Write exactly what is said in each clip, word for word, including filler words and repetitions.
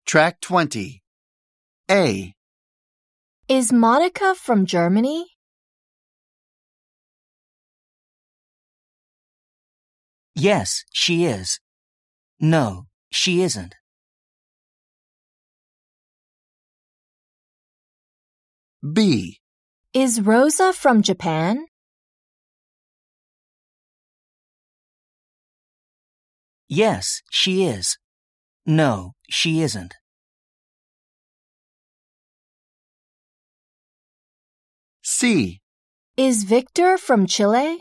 Track twenty. A. Is Monica from Germany? Yes, she is. No, she isn't. B. Is Rosa from Japan? Yes, she is. No, she isn't. C. Is Victor from Chile?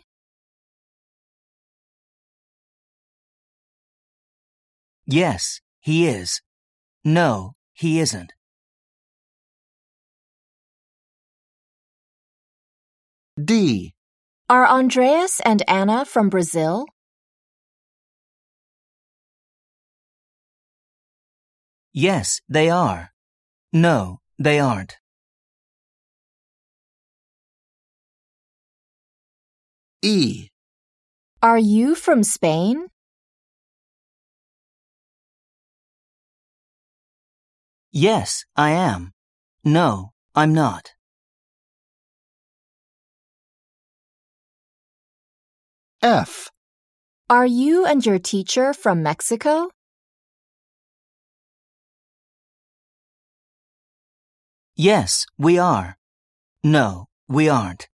Yes, he is. No, he isn't. D. Are Andreas and Anna from Brazil? Yes, they are. No, they aren't. E. Are you from Spain? Yes, I am. No, I'm not. F. Are you and your teacher from Mexico? Yes, we are. No, we aren't.